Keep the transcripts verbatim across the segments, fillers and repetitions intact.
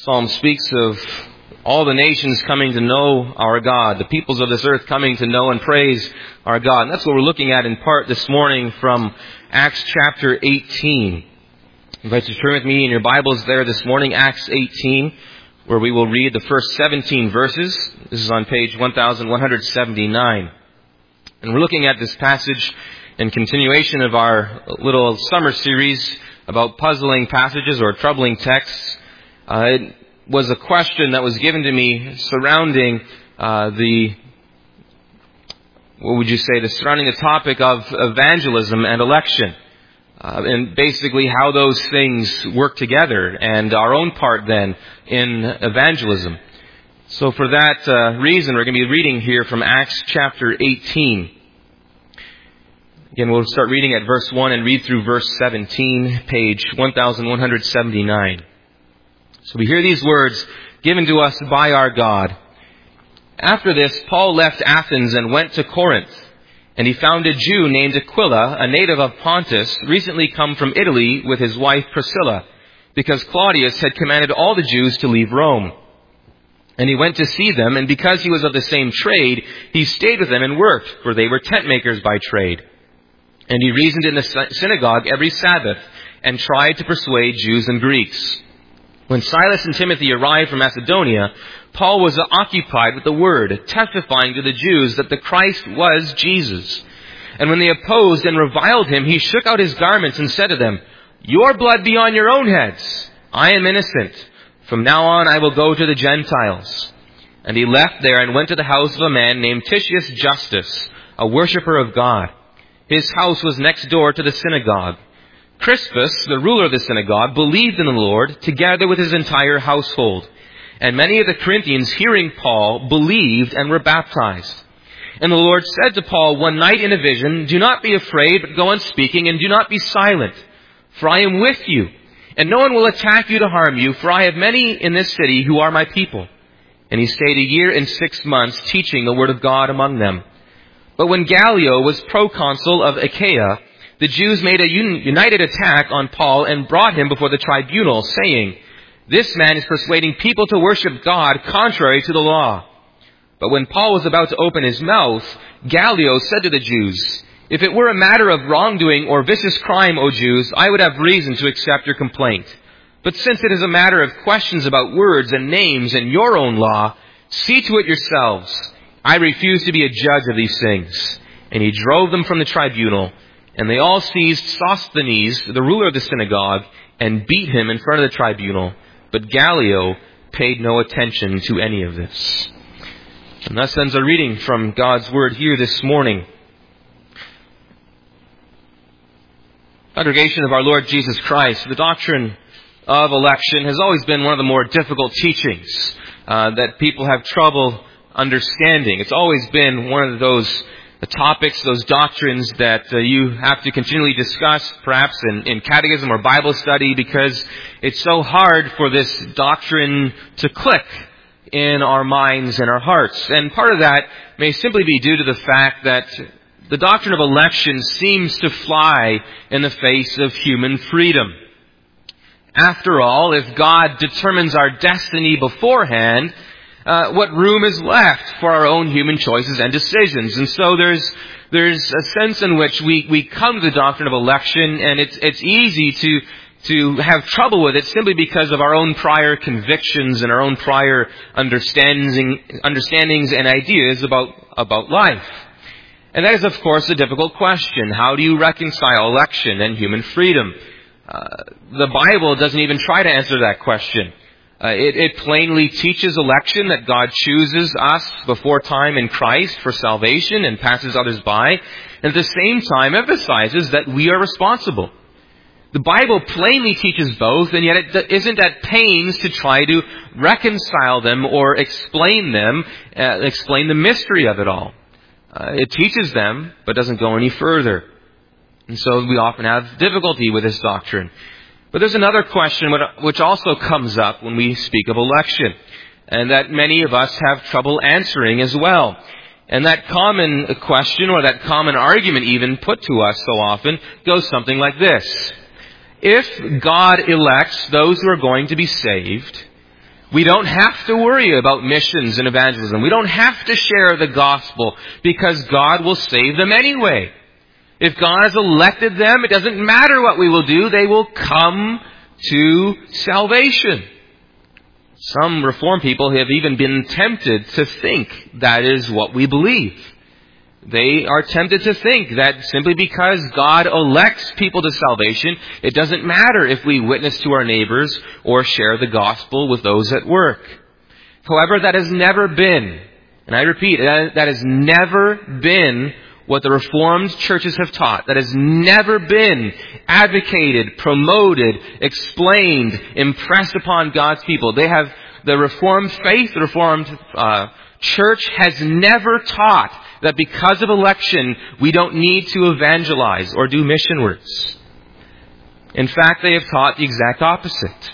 Psalm speaks of all the nations coming to know our God, the peoples of this earth coming to know and praise our God. And that's what we're looking at in part this morning from Acts chapter eighteen. I invite you to turn with me in your Bibles there this morning, Acts eighteen, where we will read the first seventeen verses. This is on page one thousand one hundred seventy-nine. And we're looking at this passage in continuation of our little summer series about puzzling passages or troubling texts. Uh, it was a question that was given to me surrounding uh, the, what would you say, the surrounding the topic of evangelism and election. Uh, and basically how those things work together and our own part then in evangelism. So for that uh, reason, we're going to be reading here from Acts chapter eighteen. Again, we'll start reading at verse one and read through verse seventeen, page one thousand one hundred seventy-nine. So we hear these words given to us by our God. After this, Paul left Athens and went to Corinth. And he found a Jew named Aquila, a native of Pontus, recently come from Italy with his wife Priscilla, because Claudius had commanded all the Jews to leave Rome. And he went to see them, and because he was of the same trade, he stayed with them and worked, for they were tent makers by trade. And he reasoned in the synagogue every Sabbath, and tried to persuade Jews and Greeks. When Silas and Timothy arrived from Macedonia, Paul was occupied with the word, testifying to the Jews that the Christ was Jesus. And when they opposed and reviled him, he shook out his garments and said to them, "Your blood be on your own heads. I am innocent. From now on I will go to the Gentiles." And he left there and went to the house of a man named Titius Justus, a worshipper of God. His house was next door to the synagogue. Crispus, the ruler of the synagogue, believed in the Lord, together with his entire household. And many of the Corinthians, hearing Paul, believed and were baptized. And the Lord said to Paul one night in a vision, "Do not be afraid, but go on speaking, and do not be silent. For I am with you, and no one will attack you to harm you, for I have many in this city who are my people." And he stayed a year and six months, teaching the word of God among them. But when Gallio was proconsul of Achaia, the Jews made a united attack on Paul and brought him before the tribunal, saying, "This man is persuading people to worship God contrary to the law." But when Paul was about to open his mouth, Gallio said to the Jews, "If it were a matter of wrongdoing or vicious crime, O Jews, I would have reason to accept your complaint. But since it is a matter of questions about words and names and your own law, see to it yourselves. I refuse to be a judge of these things." And he drove them from the tribunal. And they all seized Sosthenes, the ruler of the synagogue, and beat him in front of the tribunal. But Gallio paid no attention to any of this. And thus ends our reading from God's Word here this morning. Congregation of our Lord Jesus Christ, the doctrine of election has always been one of the more difficult teachings uh, that people have trouble understanding. It's always been one of those the topics, those doctrines that uh, you have to continually discuss, perhaps in, in catechism or Bible study, because it's so hard for this doctrine to click in our minds and our hearts. And part of that may simply be due to the fact that the doctrine of election seems to fly in the face of human freedom. After all, if God determines our destiny beforehand, Uh, what room is left for our own human choices and decisions? And so there's there's a sense in which we, we come to the doctrine of election, and it's it's easy to to have trouble with it simply because of our own prior convictions and our own prior understanding understandings and ideas about about life. And that is, of course, a difficult question. How do you reconcile election and human freedom? Uh, the Bible doesn't even try to answer that question. Uh, it, it plainly teaches election, that God chooses us before time in Christ for salvation and passes others by, and at the same time emphasizes that we are responsible. The Bible plainly teaches both, and yet it isn't at pains to try to reconcile them or explain them, uh, explain the mystery of it all. Uh, it teaches them, but doesn't go any further. And so we often have difficulty with this doctrine. But there's another question which also comes up when we speak of election, and that many of us have trouble answering as well. And that common question, or that common argument even put to us so often, goes something like this. If God elects those who are going to be saved, We don't have to worry about missions and evangelism. We don't have to share the gospel because God will save them anyway. If God has elected them, it doesn't matter what we will do. They will come to salvation. Some Reformed people have even been tempted to think that is what we believe. They are tempted to think that simply because God elects people to salvation, it doesn't matter if we witness to our neighbors or share the gospel with those at work. However, that has never been, and I repeat, that has never been what the Reformed churches have taught. That has never been advocated, promoted, explained, impressed upon God's people. They have, the Reformed faith, the Reformed uh, church has never taught that because of election, we don't need to evangelize or do mission works. In fact, they have taught the exact opposite.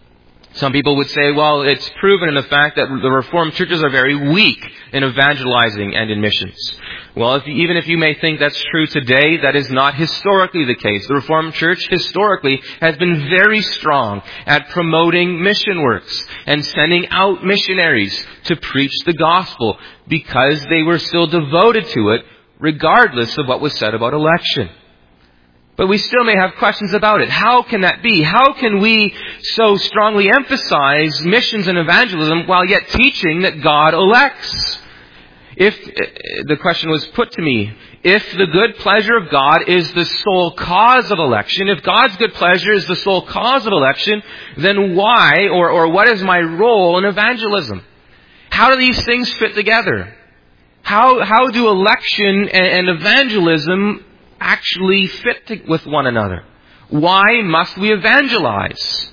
Some people would say, well, it's proven in the fact that the Reformed churches are very weak in evangelizing and in missions. Well, if you, even if you may think that's true today, that is not historically the case. The Reformed Church historically has been very strong at promoting mission works and sending out missionaries to preach the gospel because they were still devoted to it regardless of what was said about election. But we still may have questions about it. How can that be? How can we so strongly emphasize missions and evangelism while yet teaching that God elects? If, the question was put to me, if the good pleasure of God is the sole cause of election, if God's good pleasure is the sole cause of election, then why or, or what is my role in evangelism? How do these things fit together? How, how do election and, and evangelism actually fit to, with one another? Why must we evangelize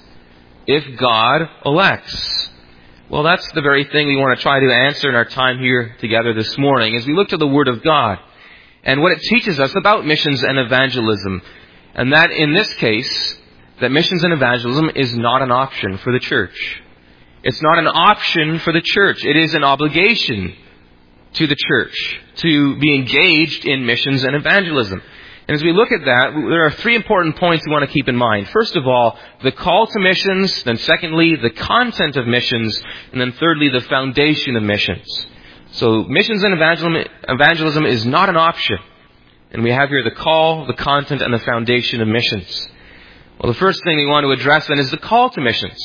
if God elects? Well, that's the very thing we want to try to answer in our time here together this morning as we look to the Word of God and what it teaches us about missions and evangelism. And that in this case, that missions and evangelism is not an option for the church. It's not an option for the church. It is an obligation to the church to be engaged in missions and evangelism. And as we look at that, there are three important points we want to keep in mind. First of all, the call to missions. Then secondly, the content of missions. And then thirdly, the foundation of missions. So missions and evangelism, evangelism is not an option. And we have here the call, the content, and the foundation of missions. Well, the first thing we want to address then is the call to missions.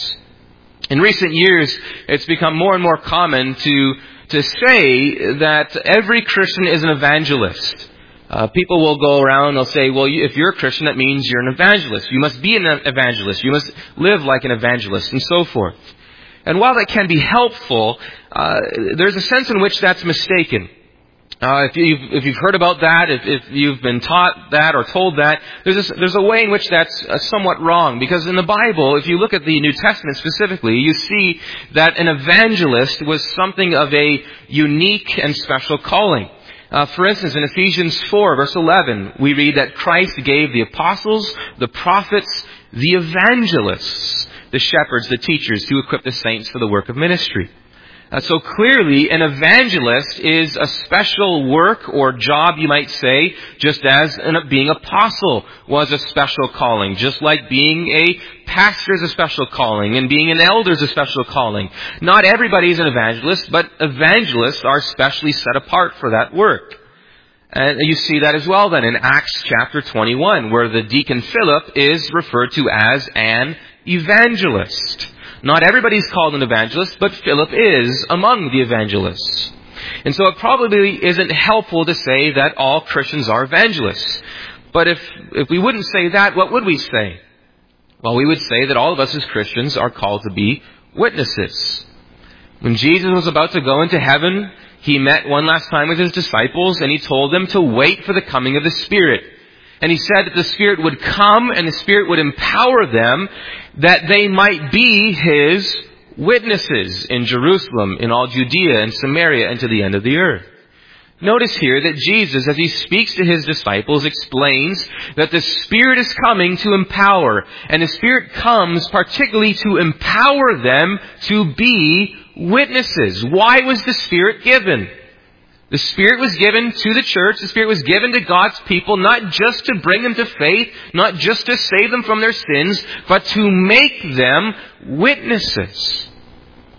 In recent years, it's become more and more common to, to say that every Christian is an evangelist. Uh, people will go around, they'll say, well, you, if you're a Christian, that means you're an evangelist. You must be an evangelist. You must live like an evangelist, and so forth. And while that can be helpful, uh, there's a sense in which that's mistaken. Uh, if you've, if you've heard about that, if, if you've been taught that or told that, there's a, there's a way in which that's uh, somewhat wrong. Because in the Bible, if you look at the New Testament specifically, you see that an evangelist was something of a unique and special calling. Uh, for instance, in Ephesians four, verse eleven, we read that Christ gave the apostles, the prophets, the evangelists, the shepherds, the teachers, to equip the saints for the work of ministry. Uh, so clearly, an evangelist is a special work or job, you might say, just as an, being apostle was a special calling, just like being a pastor is a special calling, and being an elder is a special calling. Not everybody is an evangelist, but evangelists are specially set apart for that work. And you see that as well then in Acts chapter twenty-one, where the deacon Philip is referred to as an evangelist. Not everybody's called an evangelist, but Philip is among the evangelists. And so it probably isn't helpful to say that all Christians are evangelists. But if, if we wouldn't say that, what would we say? Well, we would say that all of us as Christians are called to be witnesses. When Jesus was about to go into heaven, He met one last time with His disciples and He told them to wait for the coming of the Spirit. And He said that the Spirit would come and the Spirit would empower them that they might be His witnesses in Jerusalem, in all Judea and Samaria, and to the end of the earth. Notice here that Jesus, as He speaks to His disciples, explains that the Spirit is coming to empower. And the Spirit comes particularly to empower them to be witnesses. Why was the Spirit given? The Spirit was given to the church. The Spirit was given to God's people, not just to bring them to faith, not just to save them from their sins, but to make them witnesses.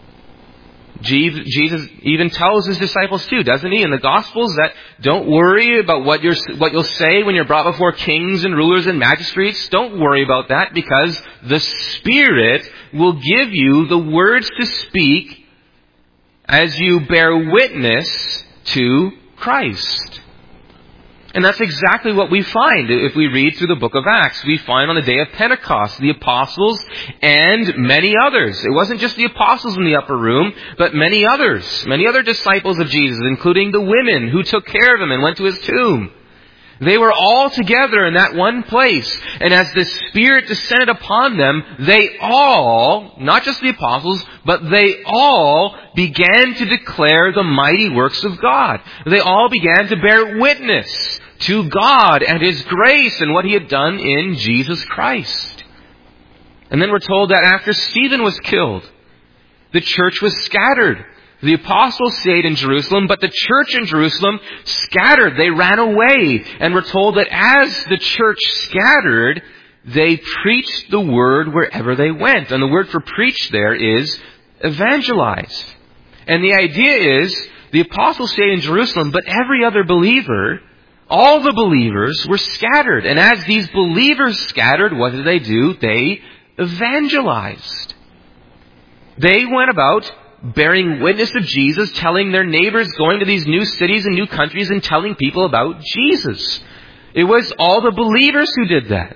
Jesus even tells his disciples too, doesn't he, in the Gospels, that don't worry about what you're, what you'll say when you're brought before kings and rulers and magistrates. Don't worry about that, because the Spirit will give you the words to speak as you bear witness to Christ. And that's exactly what we find if we read through the book of Acts. We find on the day of Pentecost, the apostles and many others. It wasn't just the apostles in the upper room, but many others. Many other disciples of Jesus, including the women who took care of him and went to his tomb. They were all together in that one place. And as the Spirit descended upon them, they all, not just the apostles, but they all began to declare the mighty works of God. They all began to bear witness to God and His grace and what He had done in Jesus Christ. And then we're told that after Stephen was killed, the church was scattered. The apostles stayed in Jerusalem, but the church in Jerusalem scattered. They ran away. And we're told that as the church scattered, they preached the word wherever they went. And the word for preach there is evangelized. And the idea is, the apostles stayed in Jerusalem, but every other believer, all the believers, were scattered. And as these believers scattered, what did they do? They evangelized. They went about bearing witness of Jesus, telling their neighbors, going to these new cities and new countries and telling people about Jesus. It was all the believers who did that.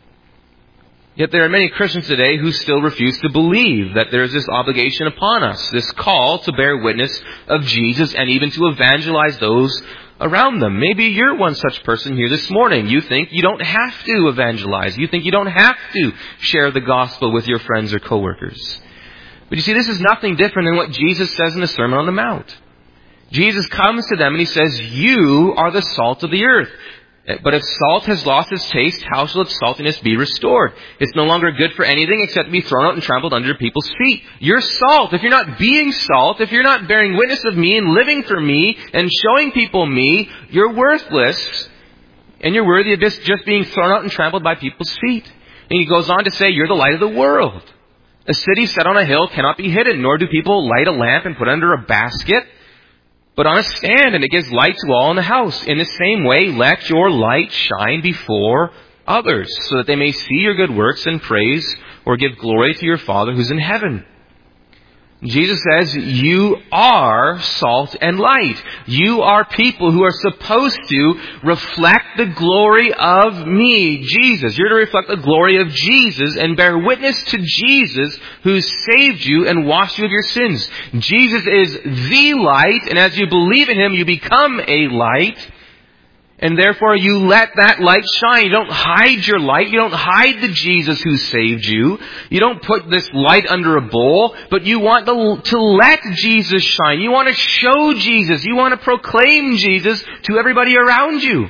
Yet there are many Christians today who still refuse to believe that there is this obligation upon us, this call to bear witness of Jesus and even to evangelize those around them. Maybe you're one such person here this morning. You think you don't have to evangelize. You think you don't have to share the gospel with your friends or coworkers. But you see, this is nothing different than what Jesus says in the Sermon on the Mount. Jesus comes to them and He says, you are the salt of the earth. But if salt has lost its taste, how shall its saltiness be restored? It's no longer good for anything except to be thrown out and trampled under people's feet. You're salt. If you're not being salt, if you're not bearing witness of me and living for me and showing people me, you're worthless. And you're worthy of just, just being thrown out and trampled by people's feet. And He goes on to say, you're the light of the world. A city set on a hill cannot be hidden, nor do people light a lamp and put it under a basket, but on a stand, and it gives light to all in the house. In the same way, let your light shine before others, so that they may see your good works and praise or give glory to your Father who's in heaven. Jesus says, you are salt and light. You are people who are supposed to reflect the glory of me, Jesus. You're to reflect the glory of Jesus and bear witness to Jesus who saved you and washed you of your sins. Jesus is the light, and as you believe in Him, you become a light. And therefore you let that light shine. You don't hide your light. You don't hide the Jesus who saved you. You don't put this light under a bowl, but you want to, to let Jesus shine. You want to show Jesus. You want to proclaim Jesus to everybody around you.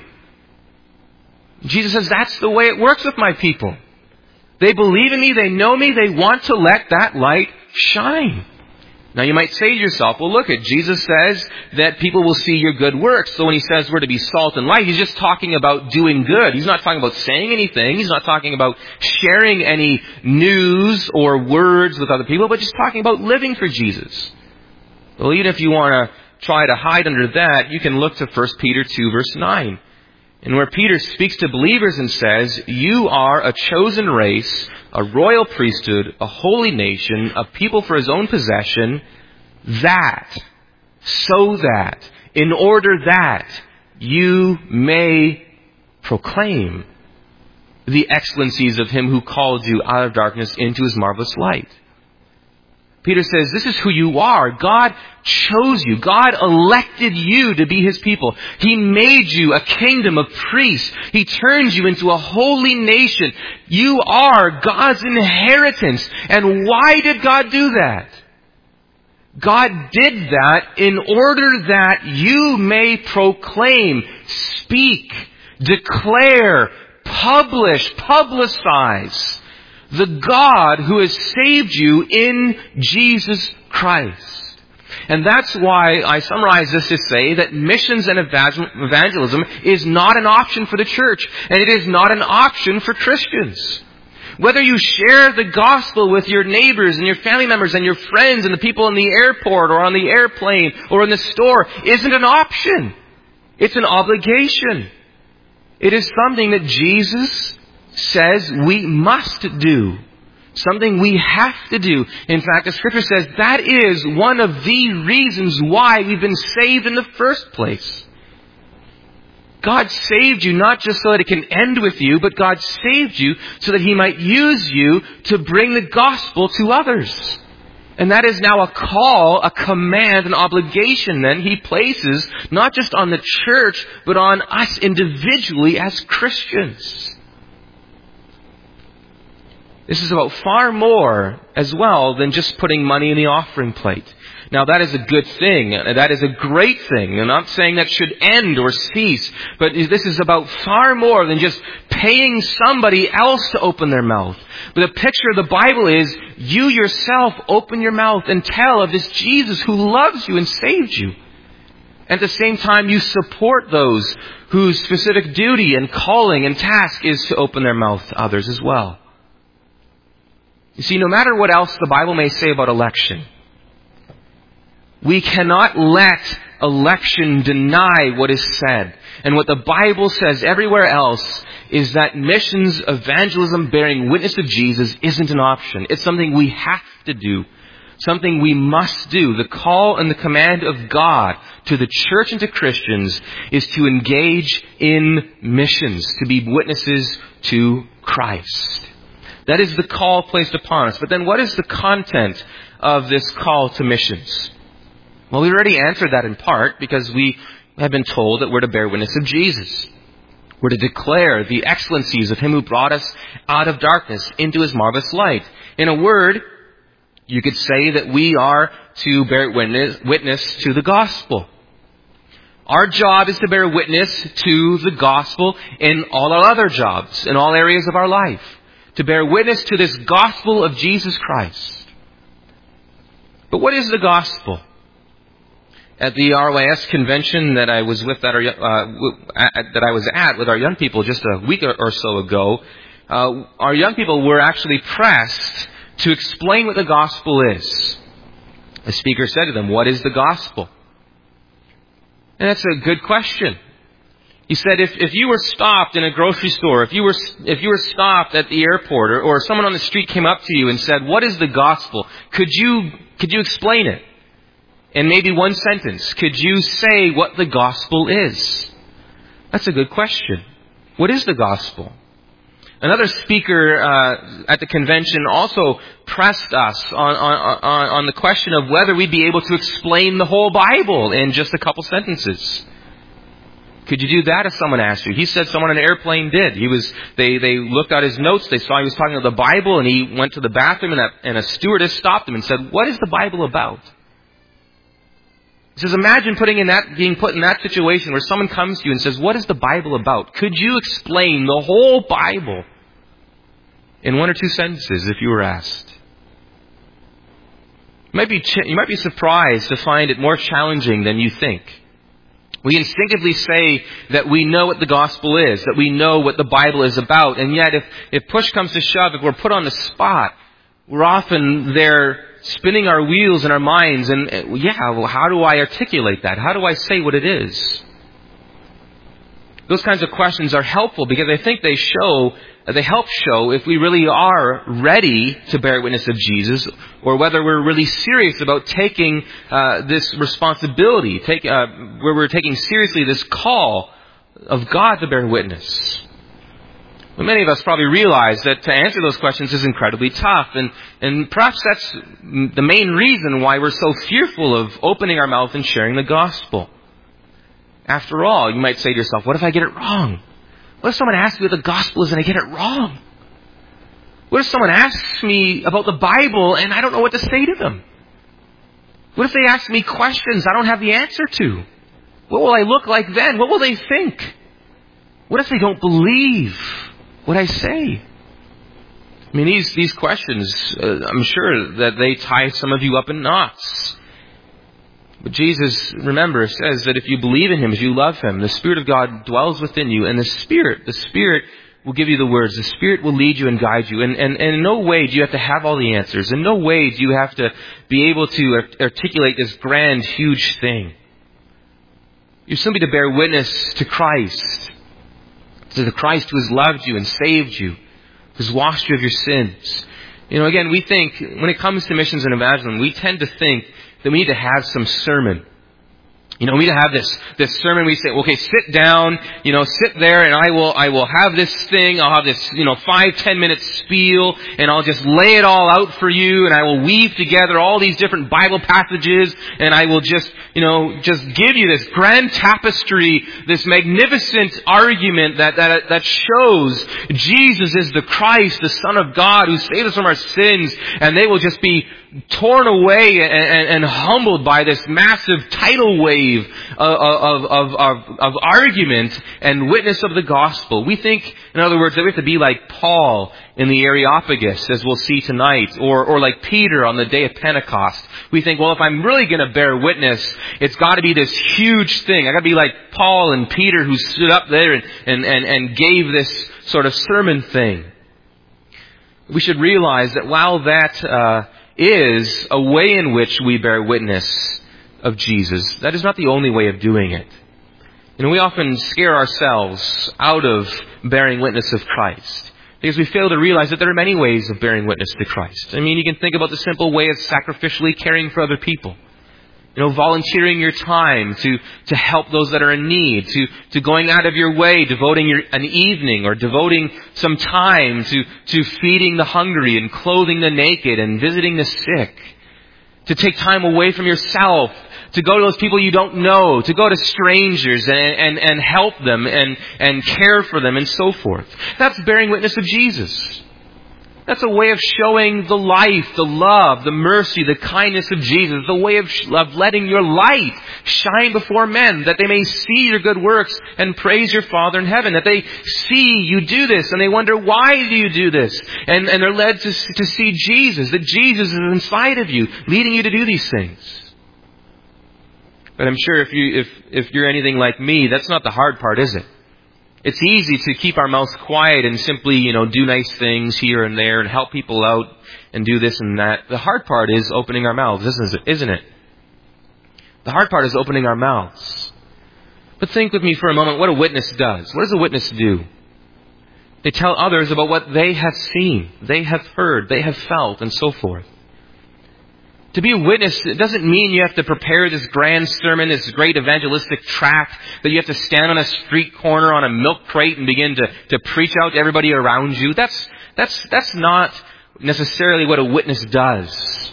Jesus says, that's the way it works with my people. They believe in me. They know me. They want to let that light shine. Now you might say to yourself, well look, at Jesus says that people will see your good works. So when He says we're to be salt and light, He's just talking about doing good. He's not talking about saying anything. He's not talking about sharing any news or words with other people, but just talking about living for Jesus. Well, even if you want to try to hide under that, you can look to First Peter two verse nine. And where Peter speaks to believers and says, you are a chosen race, a royal priesthood, a holy nation, a people for His own possession, that, so that, in order that you may proclaim the excellencies of Him who called you out of darkness into His marvelous light. Peter says, this is who you are. God chose you. God elected you to be His people. He made you a kingdom of priests. He turned you into a holy nation. You are God's inheritance. And why did God do that? God did that in order that you may proclaim, speak, declare, publish, publicize the God who has saved you in Jesus Christ. And that's why I summarize this to say that missions and evangelism is not an option for the church. And it is not an option for Christians. Whether you share the gospel with your neighbors and your family members and your friends and the people in the airport or on the airplane or in the store isn't an option. It's an obligation. It is something that Jesus says we must do. Something we have to do. In fact, the Scripture says that is one of the reasons why we've been saved in the first place. God saved you not just so that it can end with you, but God saved you so that He might use you to bring the gospel to others. And that is now a call, a command, an obligation then He places not just on the church, but on us individually as Christians. This is about far more as well than just putting money in the offering plate. Now that is a good thing. That is a great thing. I'm not saying that should end or cease. But this is about far more than just paying somebody else to open their mouth. But the picture of the Bible is you yourself open your mouth and tell of this Jesus who loves you and saved you. At the same time, you support those whose specific duty and calling and task is to open their mouth to others as well. You see, no matter what else the Bible may say about election, we cannot let election deny what is said. And what the Bible says everywhere else is that missions, evangelism, bearing witness of Jesus isn't an option. It's something we have to do. Something we must do. The call and the command of God to the church and to Christians is to engage in missions, to be witnesses to Christ. That is the call placed upon us. But then what is the content of this call to missions? Well, we already answered that in part because we have been told that we're to bear witness of Jesus. We're to declare the excellencies of Him who brought us out of darkness into His marvelous light. In a word, you could say that we are to bear witness, witness to the gospel. Our job is to bear witness to the gospel in all our other jobs, in all areas of our life. To bear witness to this gospel of Jesus Christ. But what is the gospel? At the R Y S convention that I was with, that, our, uh, that I was at with our young people just a week or so ago, uh, our young people were actually pressed to explain what the gospel is. The speaker said to them, "What is the gospel?" And that's a good question. He said, if, if you were stopped in a grocery store, if you were if you were stopped at the airport, or, or someone on the street came up to you and said, "What is the gospel?" Could you could you explain it? In maybe one sentence, could you say what the gospel is? That's a good question. What is the gospel? Another speaker uh, at the convention also pressed us on, on, on, on the question of whether we'd be able to explain the whole Bible in just a couple sentences. Could you do that if someone asked you? He said someone on an airplane did. He was. They, they looked at his notes. They saw he was talking about the Bible, and he went to the bathroom, and a, and a stewardess stopped him and said, "What is the Bible about?" He says, imagine putting in that, being put in that situation where someone comes to you and says, "What is the Bible about?" Could you explain the whole Bible in one or two sentences if you were asked? You might be, you might be surprised to find it more challenging than you think. We instinctively say that we know what the gospel is, that we know what the Bible is about. And yet, if, if push comes to shove, if we're put on the spot, we're often there spinning our wheels in our minds. And yeah, well, how do I articulate that? How do I say what it is? Those kinds of questions are helpful because I think they show, they help show if we really are ready to bear witness of Jesus, or whether we're really serious about taking uh, this responsibility, take, uh, where we're taking seriously this call of God to bear witness. Well, many of us probably realize that to answer those questions is incredibly tough, and, and perhaps that's the main reason why we're so fearful of opening our mouth and sharing the gospel. After all, you might say to yourself, what if I get it wrong? What if someone asks me what the gospel is and I get it wrong? What if someone asks me about the Bible and I don't know what to say to them? What if they ask me questions I don't have the answer to? What will I look like then? What will they think? What if they don't believe what I say? I mean, these, these questions, uh, I'm sure that they tie some of you up in knots. But Jesus, remember, says that if you believe in Him, if you love Him, the Spirit of God dwells within you. And the Spirit, the Spirit will give you the words. The Spirit will lead you and guide you. And, and, and in no way do you have to have all the answers. In no way do you have to be able to articulate this grand, huge thing. You're simply to bear witness to Christ. To the Christ who has loved you and saved you. Who's washed you of your sins. You know, again, we think, when it comes to missions and evangelism, we tend to think that we need to have some sermon. You know, we need to have this, this sermon. We say, okay, sit down, you know, sit there and I will, I will have this thing. I'll have this, you know, five, ten minute spiel and I'll just lay it all out for you and I will weave together all these different Bible passages and I will just, you know, just give you this grand tapestry, this magnificent argument that, that, that shows Jesus is the Christ, the Son of God who saved us from our sins, and they will just be torn away and, and, and humbled by this massive tidal wave of, of, of, of, of argument and witness of the gospel. We think, in other words, that we have to be like Paul in the Areopagus, as we'll see tonight, or, or like Peter on the day of Pentecost. We think, well, if I'm really going to bear witness, it's got to be this huge thing. I got to be like Paul and Peter who stood up there and, and, and, and gave this sort of sermon thing. We should realize that while that uh, is a way in which we bear witness of Jesus, that is not the only way of doing it. You know, we often scare ourselves out of bearing witness of Christ because we fail to realize that there are many ways of bearing witness to Christ. I mean, you can think about the simple way of sacrificially caring for other people. You know, volunteering your time to, to help those that are in need, to, to going out of your way, devoting your, an evening or devoting some time to, to feeding the hungry and clothing the naked and visiting the sick. To take time away from yourself, to go to those people you don't know, to go to strangers and, and, and help them and, and care for them and so forth. That's bearing witness of Jesus. That's a way of showing the life, the love, the mercy, the kindness of Jesus. The way of, of letting your light shine before men, that they may see your good works and praise your Father in heaven. That they see you do this and they wonder, why do you do this? And, and they're led to, to see Jesus, that Jesus is inside of you, leading you to do these things. But I'm sure if you, if, if you're anything like me, that's not the hard part, is it? It's easy to keep our mouths quiet and simply, you know, do nice things here and there and help people out and do this and that. The hard part is opening our mouths, isn't it? Isn't it? The hard part is opening our mouths. But think with me for a moment what a witness does. What does a witness do? They tell others about what they have seen, they have heard, they have felt, and so forth. To be a witness, it doesn't mean you have to prepare this grand sermon, this great evangelistic tract, that you have to stand on a street corner on a milk crate and begin to, to preach out to everybody around you. That's, that's, that's not necessarily what a witness does.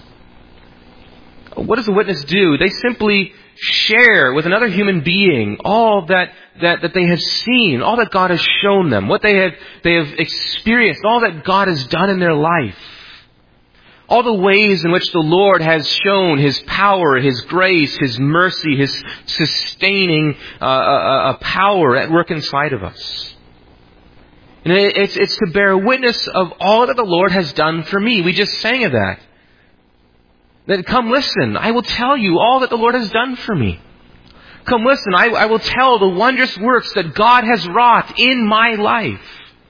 What does a witness do? They simply share with another human being all that, that, that they have seen, all that God has shown them, what they have, they have experienced, all that God has done in their life. All the ways in which the Lord has shown His power, His grace, His mercy, His sustaining uh, uh, power at work inside of us. And it's, it's to bear witness of all that the Lord has done for me. We just sang of that. That come listen, I will tell you all that the Lord has done for me. Come listen, I, I will tell the wondrous works that God has wrought in my life.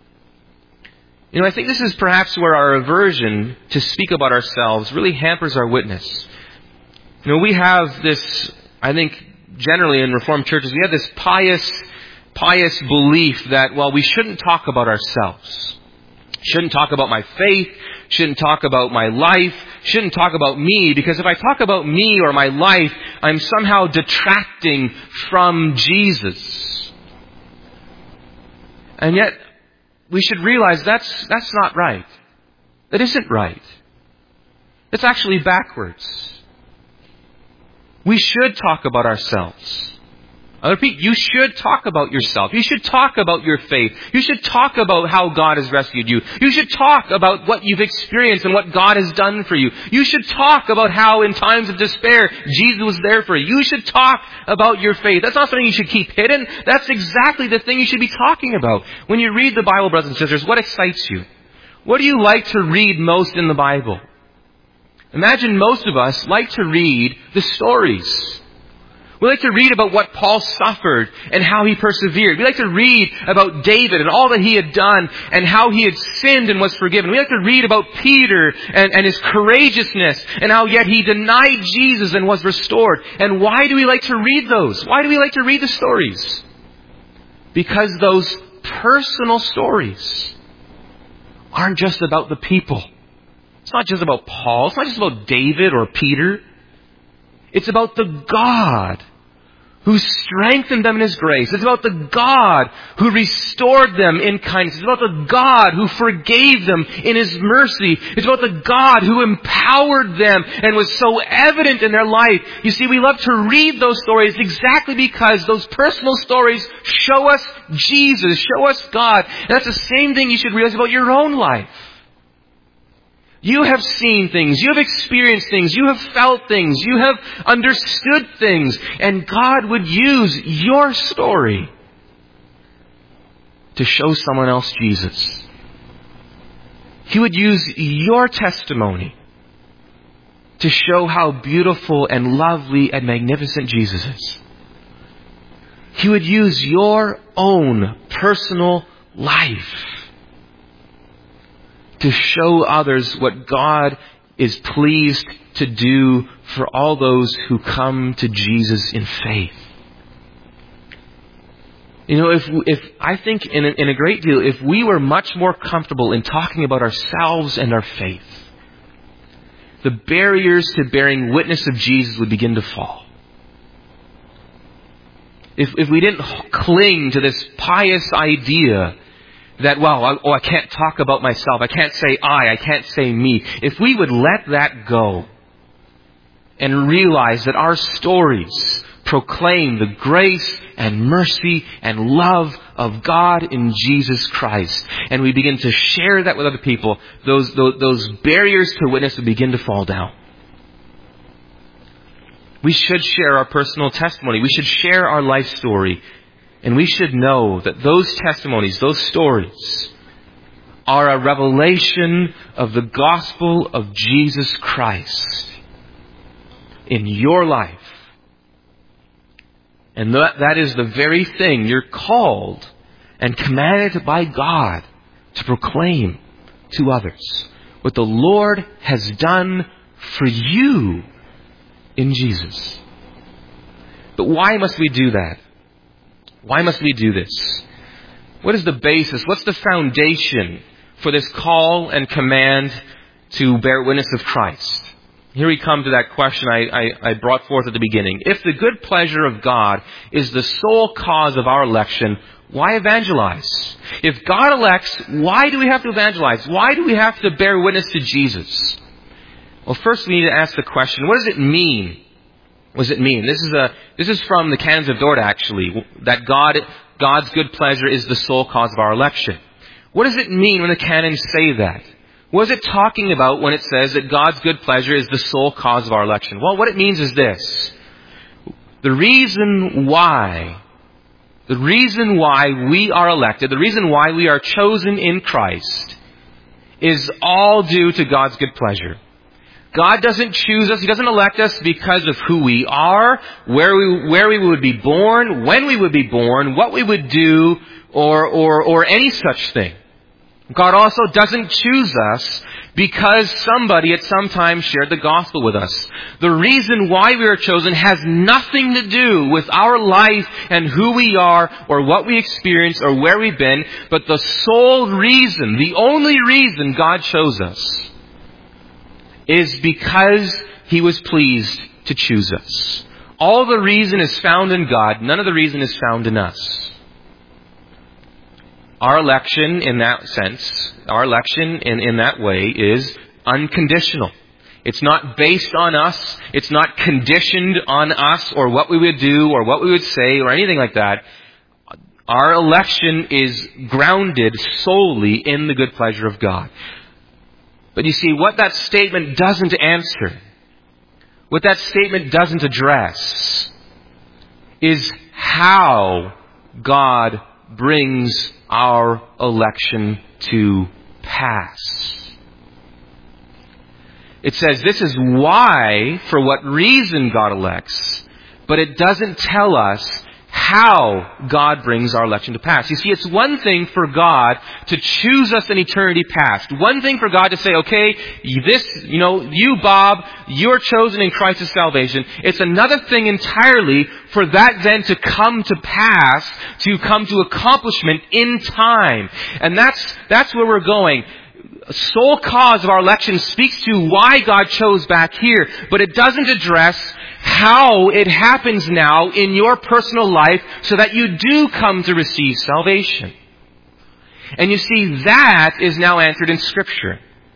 You know, I think this is perhaps where our aversion to speak about ourselves really hampers our witness. You know, we have this, I think, generally in Reformed churches, we have this pious, pious belief that, well, we shouldn't talk about ourselves. Shouldn't talk about my faith. Shouldn't talk about my life. Shouldn't talk about me, because if I talk about me or my life, I'm somehow detracting from Jesus. And yet, we should realize that's that's not right. That isn't right. It's actually backwards. We should talk about ourselves. I repeat, you should talk about yourself. You should talk about your faith. You should talk about how God has rescued you. You should talk about what you've experienced and what God has done for you. You should talk about how in times of despair, Jesus was there for you. You should talk about your faith. That's not something you should keep hidden. That's exactly the thing you should be talking about. When you read the Bible, brothers and sisters, what excites you? What do you like to read most in the Bible? Imagine most of us like to read the stories. We like to read about what Paul suffered and how he persevered. We like to read about David and all that he had done and how he had sinned and was forgiven. We like to read about Peter and, and his courageousness and how yet he denied Jesus and was restored. And why do we like to read those? Why do we like to read the stories? Because those personal stories aren't just about the people. It's not just about Paul. It's not just about David or Peter. It's about the God who strengthened them in His grace. It's about the God who restored them in kindness. It's about the God who forgave them in His mercy. It's about the God who empowered them and was so evident in their life. You see, we love to read those stories exactly because those personal stories show us Jesus, show us God. And that's the same thing you should realize about your own life. You have seen things, you have experienced things, you have felt things, you have understood things, and God would use your story to show someone else Jesus. He would use your testimony to show how beautiful and lovely and magnificent Jesus is. He would use your own personal life to show others what God is pleased to do for all those who come to Jesus in faith. You know, if if I think in a, in a great deal, if we were much more comfortable in talking about ourselves and our faith, the barriers to bearing witness of Jesus would begin to fall. If if we didn't cling to this pious idea that, well, I, oh, I can't talk about myself. I can't say I. I can't say me. If we would let that go and realize that our stories proclaim the grace and mercy and love of God in Jesus Christ, and we begin to share that with other people, those, those, those barriers to witness will begin to fall down. We should share our personal testimony. We should share our life story. And we should know that those testimonies, those stories, are a revelation of the gospel of Jesus Christ in your life. And that, that is the very thing you're called and commanded by God to proclaim to others. What the Lord has done for you in Jesus. But why must we do that? Why must we do this? What is the basis? What's the foundation for this call and command to bear witness of Christ? Here we come to that question I, I, I brought forth at the beginning. If the good pleasure of God is the sole cause of our election, why evangelize? If God elects, why do we have to evangelize? Why do we have to bear witness to Jesus? Well, first we need to ask the question, what does it mean? What does it mean? This is a this is from the Canons of Dort, actually, that God God's good pleasure is the sole cause of our election. What does it mean when the canons say that? What is it talking about when it says that God's good pleasure is the sole cause of our election? Well, what it means is this. The reason why, the reason why we are elected, the reason why we are chosen in Christ is all due to God's good pleasure. God doesn't choose us. He doesn't elect us because of who we are, where we where we would be born, when we would be born, what we would do, or or or any such thing. God also doesn't choose us because somebody at some time shared the gospel with us. The reason why we are chosen has nothing to do with our life and who we are or what we experience or where we've been, but the sole reason, the only reason God chose us is because He was pleased to choose us. All the reason is found in God. None of the reason is found in us. Our election in that sense, our election in, in that way is unconditional. It's not based on us. It's not conditioned on us or what we would do or what we would say or anything like that. Our election is grounded solely in the good pleasure of God. But you see, what that statement doesn't answer, what that statement doesn't address, is how God brings our election to pass. It says this is why, for what reason God elects, but it doesn't tell us how God brings our election to pass. You see, it's one thing for God to choose us in eternity past. One thing for God to say, okay, this, you know, you, Bob, you're chosen in Christ's salvation. It's another thing entirely for that then to come to pass, to come to accomplishment in time. And that's, that's where we're going. Sole cause of our election speaks to why God chose back here, but it doesn't address how it happens now in your personal life so that you do come to receive salvation. And you see, that is now answered in Scripture.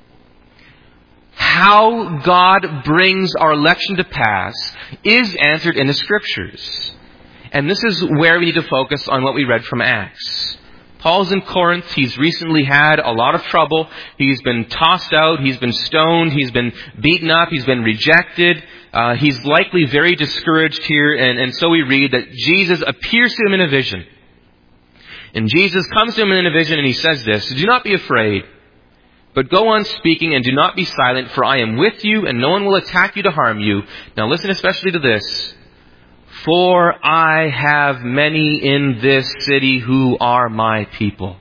How God brings our election to pass is answered in the Scriptures. And this is where we need to focus on what we read from Acts. Paul's in Corinth. He's recently had a lot of trouble. He's been tossed out. He's been stoned. He's been beaten up. He's been rejected. Uh, he's likely very discouraged here. And, and so we read that Jesus appears to him in a vision. And Jesus comes to him in a vision and he says this, "Do not be afraid, but go on speaking and do not be silent, for I am with you and no one will attack you to harm you." Now listen especially to this. "For I have many in this city who are my people."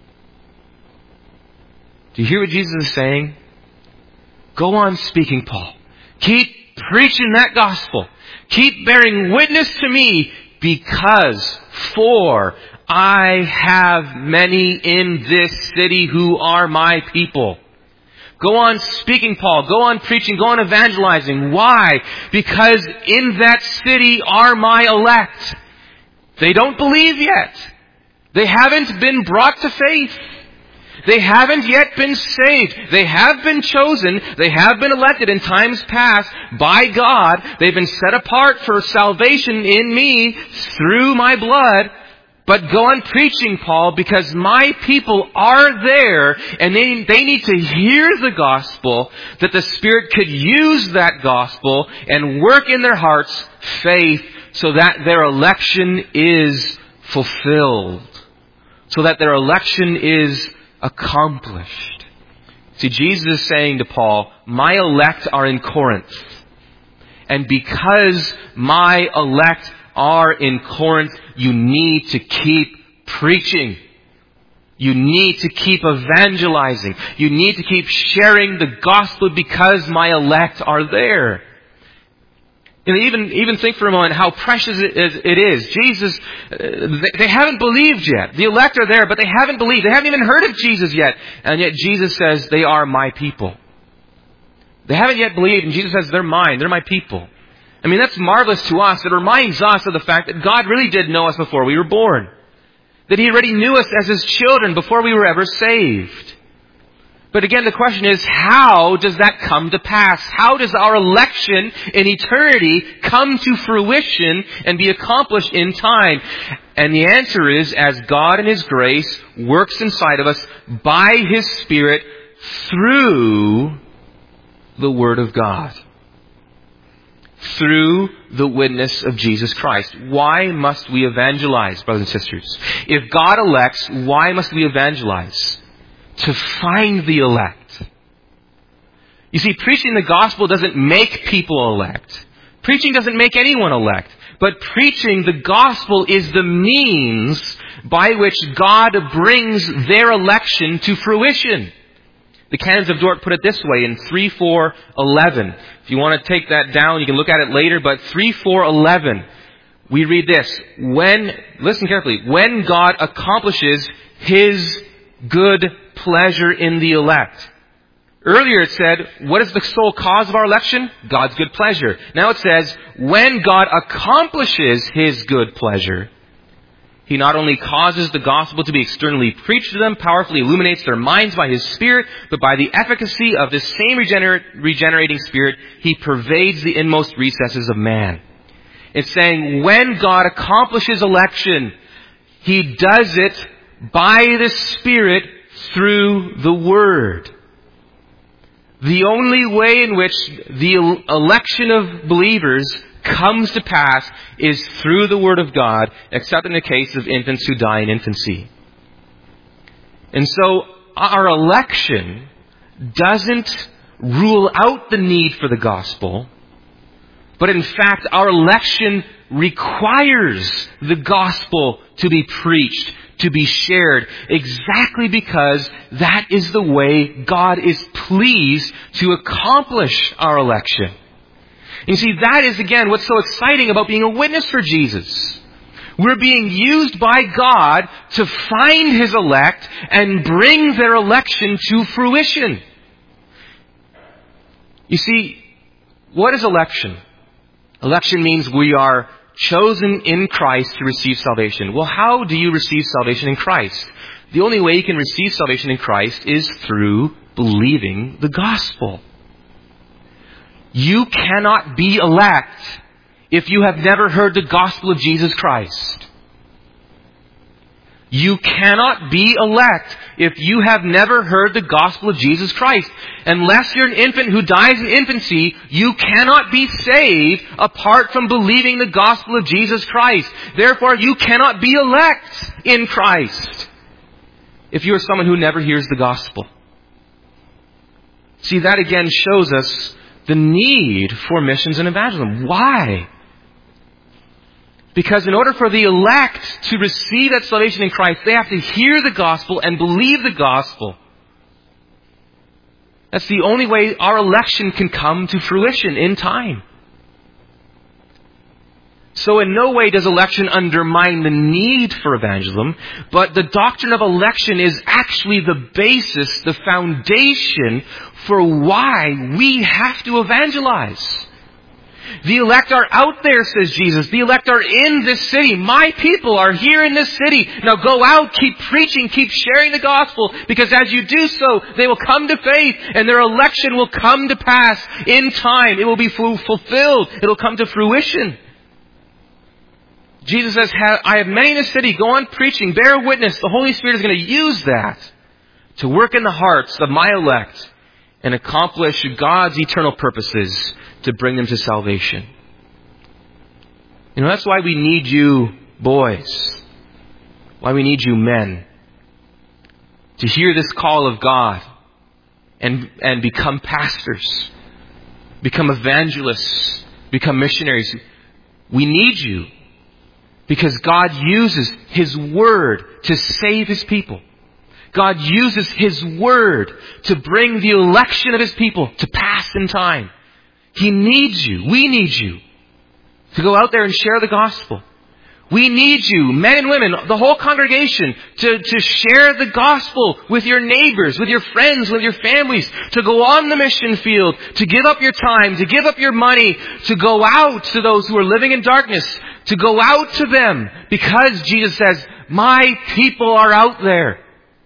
Do you hear what Jesus is saying? Go on speaking, Paul. Keep preaching that gospel. Keep bearing witness to me, because for I have many in this city who are my people. Go on speaking, Paul. Go on preaching. Go on evangelizing. Why? Because in that city are my elect. They don't believe yet. They haven't been brought to faith. They haven't yet been saved. They have been chosen. They have been elected in times past by God. They've been set apart for salvation in me through my blood. But go on preaching, Paul, because my people are there and they, they need to hear the gospel, that the Spirit could use that gospel and work in their hearts faith so that their election is fulfilled, so that their election is accomplished. See, Jesus is saying to Paul, my elect are in Corinth. And because my elect are in Corinth, you need to keep preaching. You need to keep evangelizing. You need to keep sharing the gospel because my elect are there. And even, even think for a moment how precious it is. It is. Jesus, uh, they, they haven't believed yet. The elect are there, but they haven't believed. They haven't even heard of Jesus yet. And yet Jesus says, they are my people. They haven't yet believed, and Jesus says, they're mine. They're my people. I mean, that's marvelous to us. It reminds us of the fact that God really did know us before we were born. That He already knew us as His children before we were ever saved. But again, the question is, how does that come to pass? How does our election in eternity come to fruition and be accomplished in time? And the answer is, as God in His grace works inside of us by His Spirit through the Word of God. Through the witness of Jesus Christ. Why must we evangelize, brothers and sisters? If God elects, why must we evangelize? To find the elect. You see, preaching the gospel doesn't make people elect. Preaching doesn't make anyone elect. But preaching the gospel is the means by which God brings their election to fruition. The Canons of Dort put it this way in three four eleven. If you want to take that down, you can look at it later, but three four eleven, we read this. When, listen carefully, when God accomplishes His good pleasure in the elect. Earlier it said, what is the sole cause of our election? God's good pleasure. Now it says, when God accomplishes His good pleasure, He not only causes the gospel to be externally preached to them, powerfully illuminates their minds by His Spirit, but by the efficacy of this same regenerate, regenerating Spirit, He pervades the inmost recesses of man. It's saying when God accomplishes election, He does it by the Spirit through the Word. The only way in which the election of believers comes to pass is through the Word of God, except in the case of infants who die in infancy. And so our election doesn't rule out the need for the gospel, but in fact our election requires the gospel to be preached, to be shared, exactly because that is the way God is pleased to accomplish our election. You see, that is, again, what's so exciting about being a witness for Jesus. We're being used by God to find His elect and bring their election to fruition. You see, what is election? Election means we are chosen in Christ to receive salvation. Well, how do you receive salvation in Christ? The only way you can receive salvation in Christ is through believing the gospel. You cannot be elect if you have never heard the gospel of Jesus Christ. You cannot be elect if you have never heard the gospel of Jesus Christ. Unless you're an infant who dies in infancy, you cannot be saved apart from believing the gospel of Jesus Christ. Therefore, you cannot be elect in Christ if you are someone who never hears the gospel. See, that again shows us the need for missions and evangelism. Why? Because in order for the elect to receive that salvation in Christ, they have to hear the gospel and believe the gospel. That's the only way our election can come to fruition in time. So in no way does election undermine the need for evangelism, but the doctrine of election is actually the basis, the foundation for why we have to evangelize. The elect are out there, says Jesus. The elect are in this city. My people are here in this city. Now go out, keep preaching, keep sharing the gospel, because as you do so, they will come to faith and their election will come to pass in time. It will be fulfilled. It will come to fruition. Jesus says, I have many in the city. Go on preaching. Bear witness. The Holy Spirit is going to use that to work in the hearts of my elect and accomplish God's eternal purposes to bring them to salvation. You know, that's why we need you boys. Why we need you men. To hear this call of God and, and become pastors. Become evangelists. Become missionaries. We need you. Because God uses His Word to save His people. God uses His Word to bring the election of His people to pass in time. He needs you. We need you to go out there and share the gospel. We need you, men and women, the whole congregation, to, to share the gospel with your neighbors, with your friends, with your families, to go on the mission field, to give up your time, to give up your money, to go out to those who are living in darkness, to go out to them, because Jesus says, my people are out there.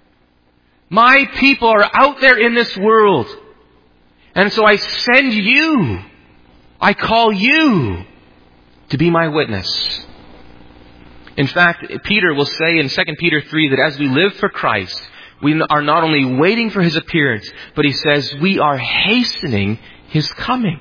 My people are out there in this world. And so I send you, I call you to be my witness. In fact, Peter will say in Second Peter three that as we live for Christ, we are not only waiting for His appearance, but he says we are hastening His coming.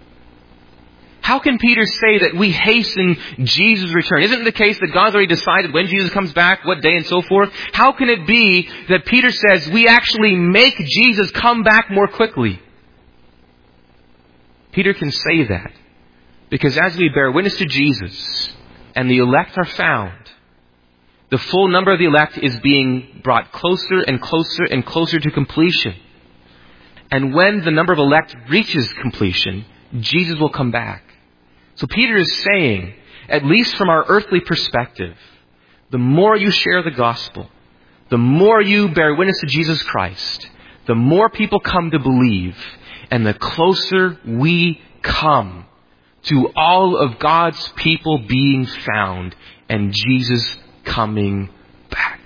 How can Peter say that we hasten Jesus' return? Isn't it the case that God's already decided when Jesus comes back, what day and so forth? How can it be that Peter says we actually make Jesus come back more quickly? Peter can say that because as we bear witness to Jesus and the elect are found, the full number of the elect is being brought closer and closer and closer to completion. And when the number of elect reaches completion, Jesus will come back. So Peter is saying, at least from our earthly perspective, the more you share the gospel, the more you bear witness to Jesus Christ, the more people come to believe, and the closer we come to all of God's people being found and Jesus coming back.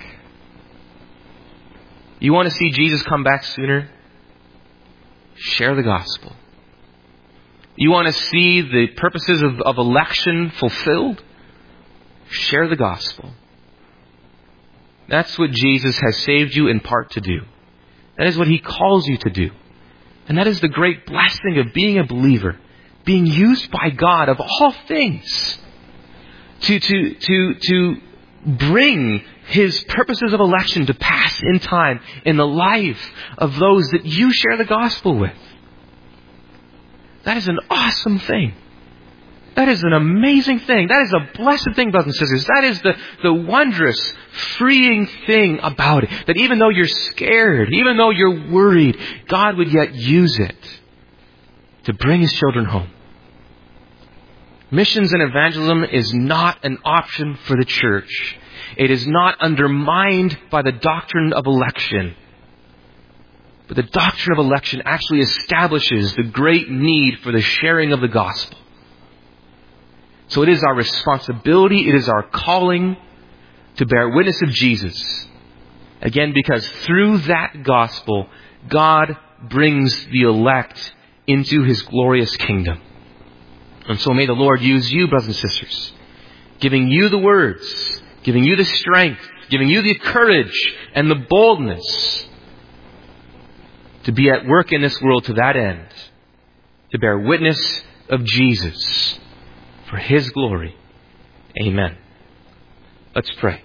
You want to see Jesus come back sooner? Share the gospel. You want to see the purposes of, of election fulfilled? Share the gospel. That's what Jesus has saved you in part to do. That is what He calls you to do. And that is the great blessing of being a believer, being used by God of all things to, to, to, to bring His purposes of election to pass in time in the life of those that you share the gospel with. That is an awesome thing. That is an amazing thing. That is a blessed thing, brothers and sisters. That is the, the wondrous, freeing thing about it. That even though you're scared, even though you're worried, God would yet use it to bring His children home. Missions and evangelism is not an option for the church. It is not undermined by the doctrine of election. But the doctrine of election actually establishes the great need for the sharing of the gospel. So it is our responsibility, it is our calling to bear witness of Jesus. Again, because through that gospel, God brings the elect into His glorious kingdom. And so may the Lord use you, brothers and sisters, giving you the words, giving you the strength, giving you the courage and the boldness to be at work in this world to that end, to bear witness of Jesus for His glory. Amen. Let's pray.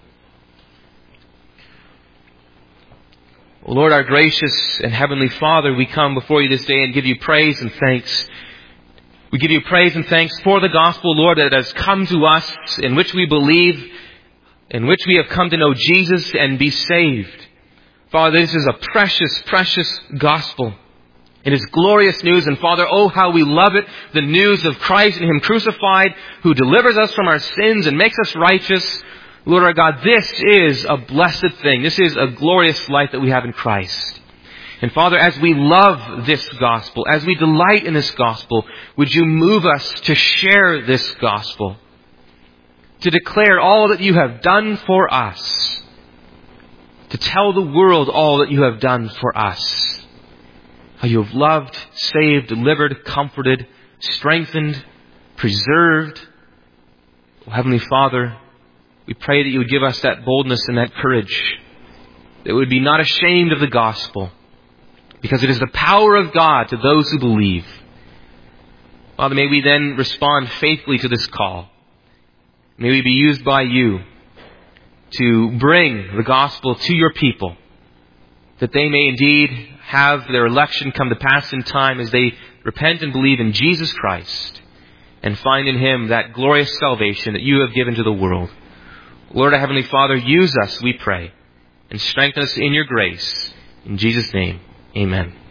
O Lord, our gracious and heavenly Father, we come before you this day and give you praise and thanks. We give you praise and thanks for the gospel, Lord, that has come to us, in which we believe, in which we have come to know Jesus and be saved. Father, this is a precious, precious gospel. It is glorious news. And Father, oh, how we love it. The news of Christ and Him crucified, who delivers us from our sins and makes us righteous. Lord our God, this is a blessed thing. This is a glorious life that we have in Christ. And Father, as we love this gospel, as we delight in this gospel, would you move us to share this gospel, to declare all that you have done for us, to tell the world all that you have done for us. How you have loved, saved, delivered, comforted, strengthened, preserved. Oh, Heavenly Father, we pray that you would give us that boldness and that courage, that we would be not ashamed of the gospel, because it is the power of God to those who believe. Father, may we then respond faithfully to this call. May we be used by you to bring the gospel to your people, that they may indeed have their election come to pass in time as they repent and believe in Jesus Christ and find in Him that glorious salvation that you have given to the world. Lord, our Heavenly Father, use us, we pray, and strengthen us in your grace. In Jesus' name, amen.